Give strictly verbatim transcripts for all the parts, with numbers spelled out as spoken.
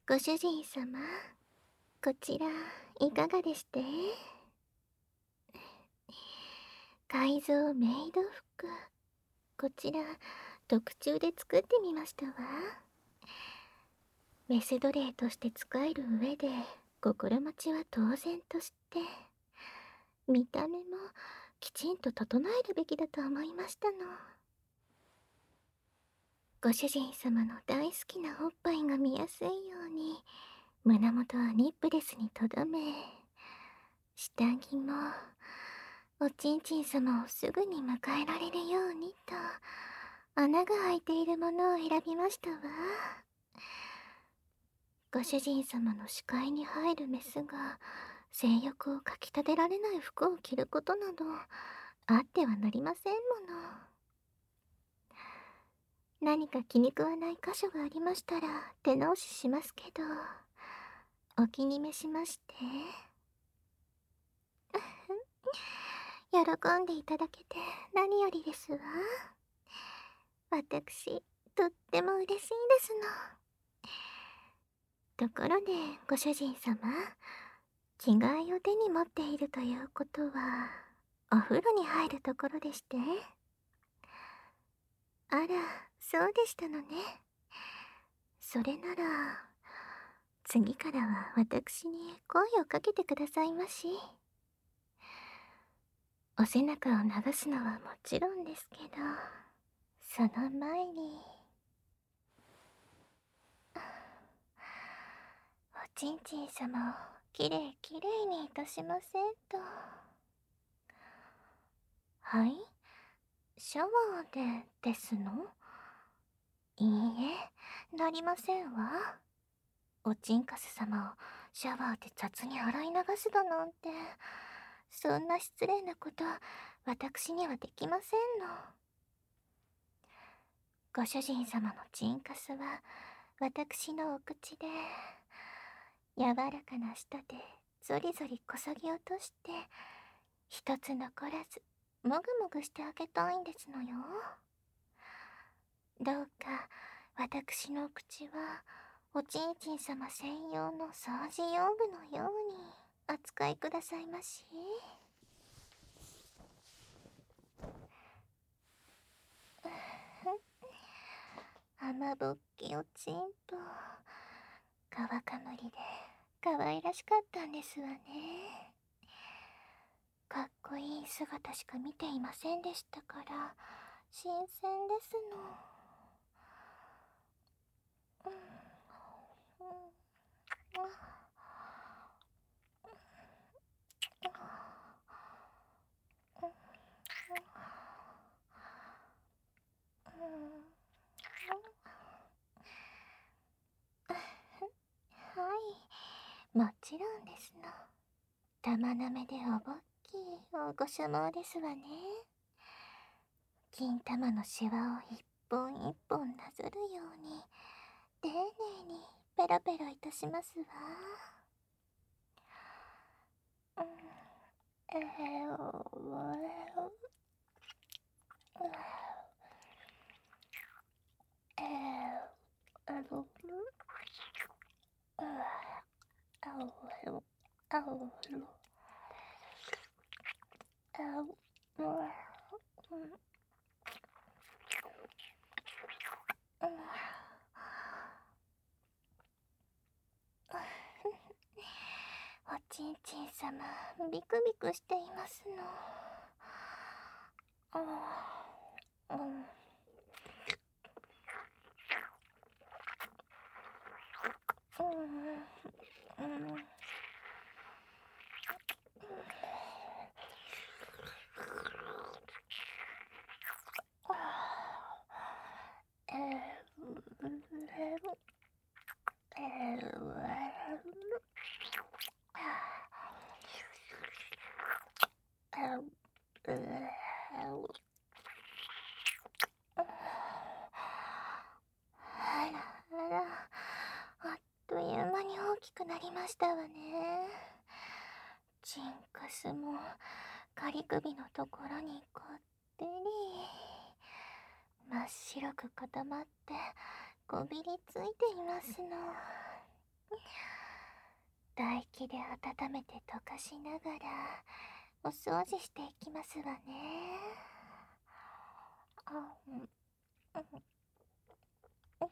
ご主人様、こちら、いかがでして？改造メイド服。こちら、特注で作ってみましたわ。メス奴隷として使える上で、心持ちは当然として、見た目もきちんと整えるべきだと思いましたの。ご主人様の大好きなおっぱいが見やすいように、胸元はニップレスにとどめ、下着も、おちんちん様をすぐに迎えられるようにと、穴が開いているものを選びましたわ。ご主人様の視界に入るメスが、性欲をかきたてられない服を着ることなど、あってはなりませんもの。何か気に食わない箇所がありましたら、手直ししますけど、お気に召しまして。喜んでいただけて何よりですわ。私、とっても嬉しいですの。ところで、ご主人様、着替えを手に持っているということは、お風呂に入るところでして。あら、そうでしたのね。それなら、次からは私に声をかけてくださいまし。お背中を流すのはもちろんですけど、その前に、おちんちん様をきれいきれいにいたしませんと。はい？シャワーでですの？いいえ、なりませんわ。おちんかす様をシャワーで雑に洗い流すだなんて、そんな失礼なこと、私にはできませんの。ご主人様のチンカスは、私のお口で、柔らかな舌でゾリゾリこそぎ落として、一つ残らず、もぐもぐしてあげたいんですのよ。どうか、私の口は、おちんちん様専用の掃除用具のように扱いくださいまし。雨ぼっきおちんぽ、皮かむりで可愛らしかったんですわね。かっこいい姿しか見ていませんでしたから、新鮮ですの。うん、うん、はい、もちろんですの。玉なめでおぼっきい大御所もですわね。金玉のシワを一本一本なぞるように、丁寧にペロペロいたしますわ。うん、えー、おえー、あの、ああおあおあおおちんちん様、ビクビクしていますの。うん、うん、うん、うん。えー、えあらあら、あっという間に大きくなりましたわね。チンカスも仮首のところにこってり、真っ白く固まってこびりついていますの。 唾液で温めて溶かしながらお掃除していきますわね。あ、うん、うん、うん、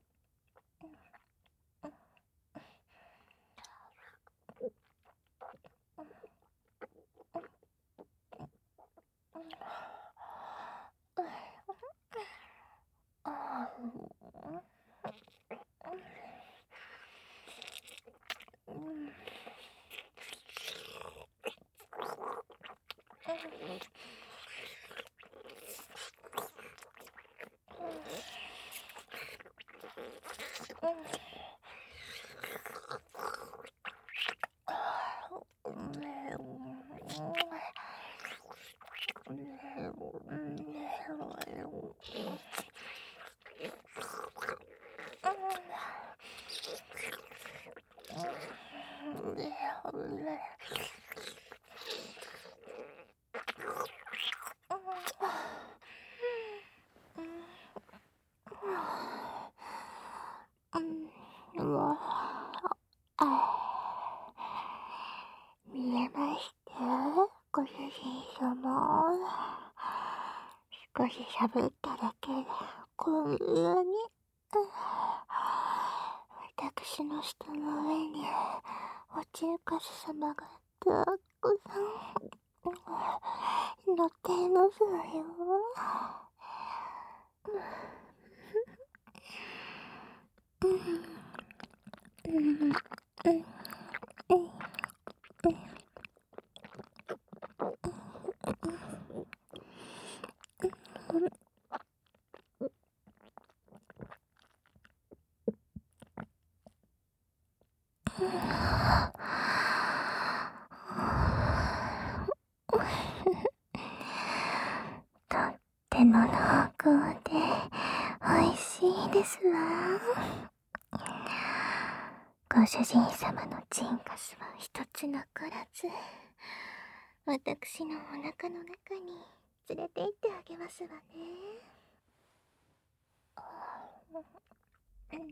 うわあ、見えましたご主人様。少し喋っただけでこんなに私の舌の上にお中華様がたくさん乗っていますわよ。うんうんうんとっても濃厚でおいしいですわ。ご主人様のチンカスは一つ残らず、私のお腹の中に連れて行ってあげますわね。うんうん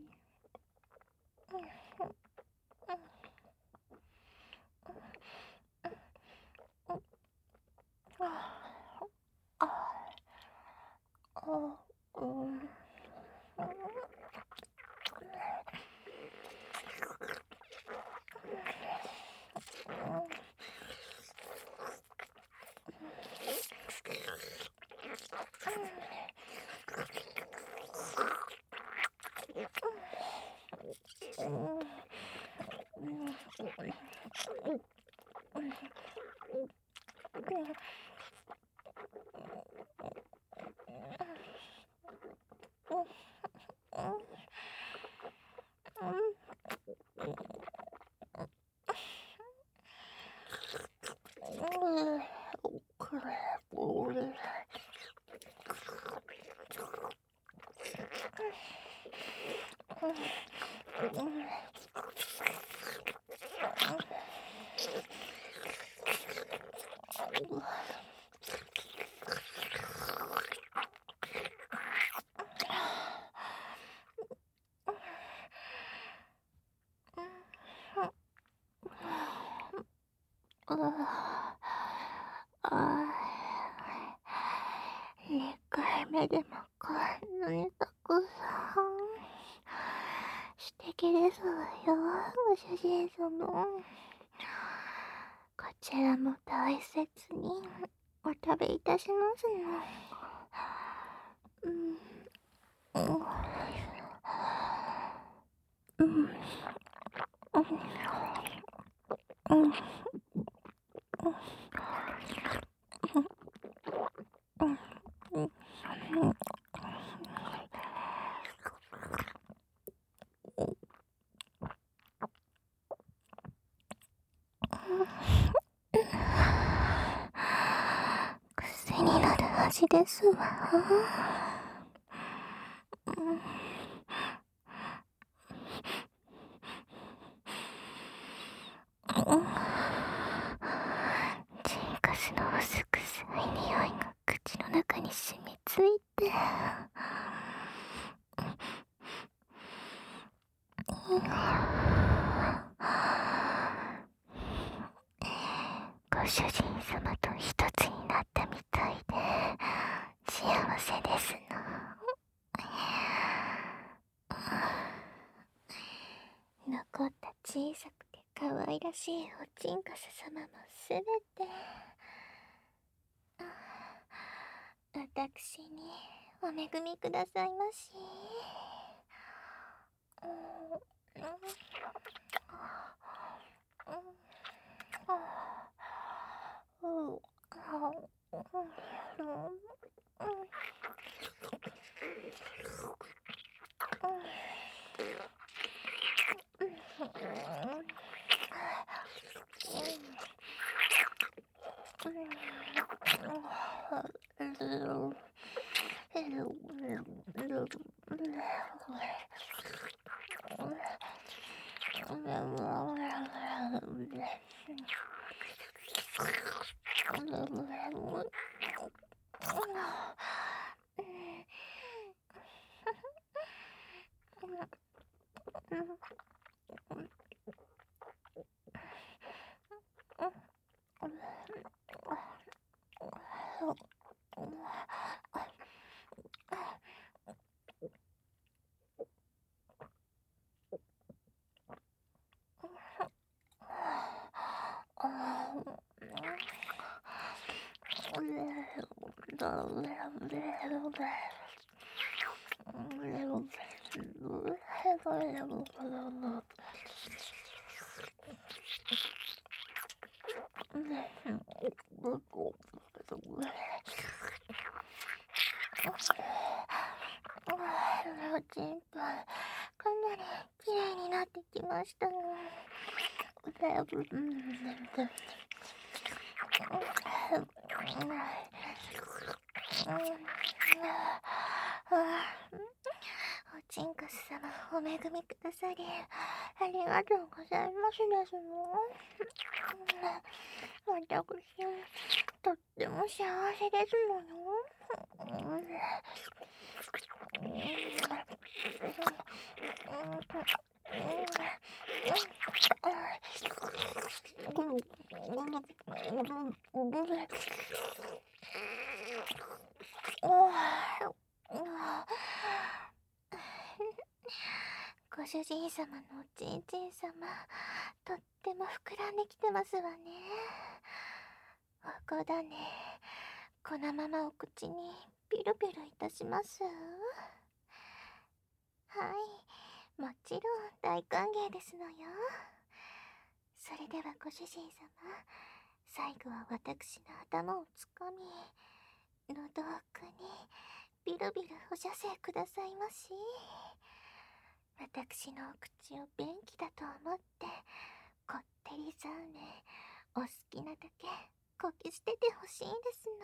にかいめでもこんなにたくさん。素敵ですわよ、ご主人様。こちらも大切にお食べいたしますの。うん、うん、うん、うん、うん、うん。癖になる味ですわ。うん、チンカスの薄臭い匂いが口の中に染みついて、 主人様と一つになったみたいで幸せですの。残った小さくて可愛らしいおちんかす様もすべて私にお恵みくださいまし。おちんぽ、かなりきれいになってきましたの。おちんかす様、お恵みくださりありがとうございますですの。私、とっても幸せですもの。ご主人様のおちんちん様、とっても膨らんできてますわね。おこだね、このままお口にピルピルいたします。はい、もちろん大歓迎ですのよ。それではご主人様、最後は私の頭をつかみ、喉奥にビルビルお射精くださいまし。私のお口を便器だと思ってこってりザーメンお好きなだけこき捨ててほしいんですの。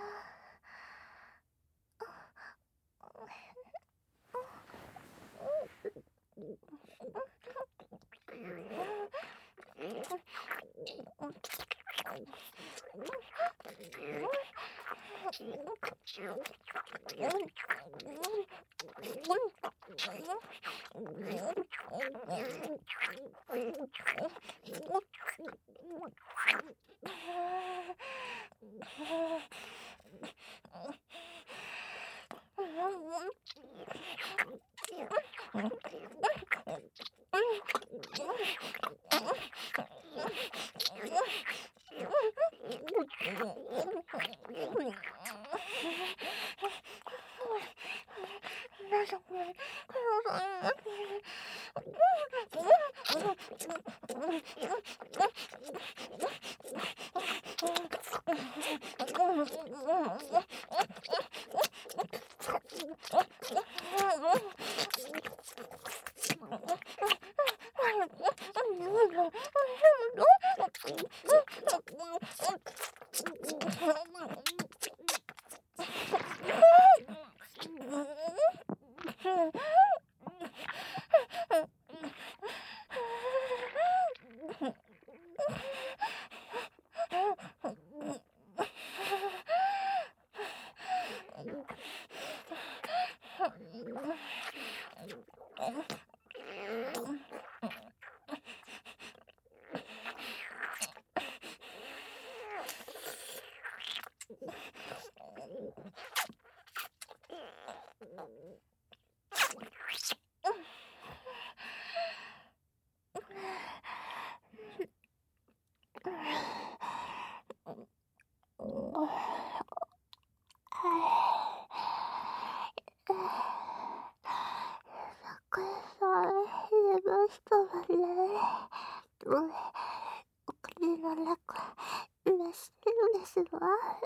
ましたわね。うん、お金の中、いらしてるんですわ。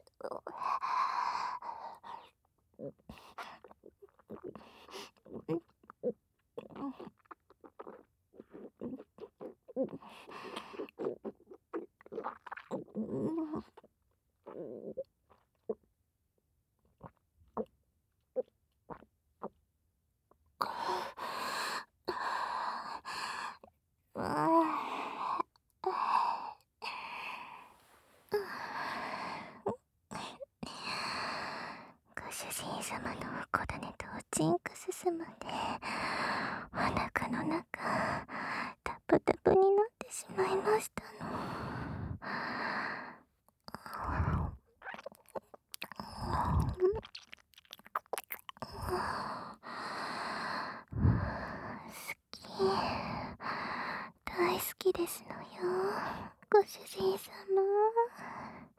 ご主人様の子種とジンクス様でお腹の中タプタプになってしまいましたの。好き、大好きですのよ、ご主人様。